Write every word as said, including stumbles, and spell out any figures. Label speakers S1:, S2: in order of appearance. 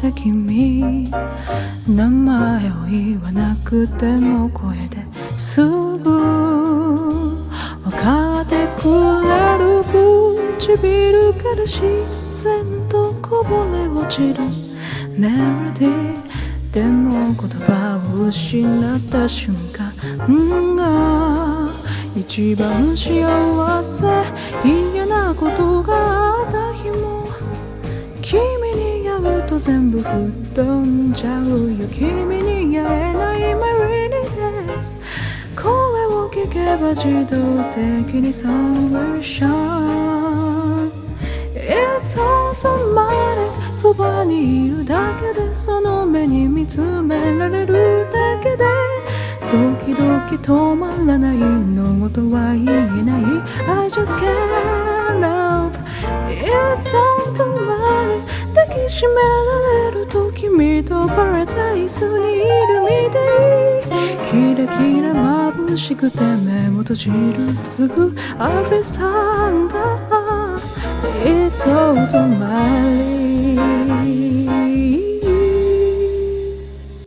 S1: って君名前を言わなくても声ですぐ分かってくれる唇から自然とこぼれ落ちるメロディーでも言葉を失った瞬間が一番幸せ嫌なことがあった日も君に会うと全部吹っ飛んじゃうよ君に会えないメリーです声を聞けば自動的にサンライシャイ It's automatic そばにいるだけでその目に見つめられるだけでドキドキ止まらないのとは言えない I just can't love It's automatic 抱きしめられると君とパラダイスにいるみたいキラキラ眩しくて目を閉じるすぐアフレさんだ It's automatic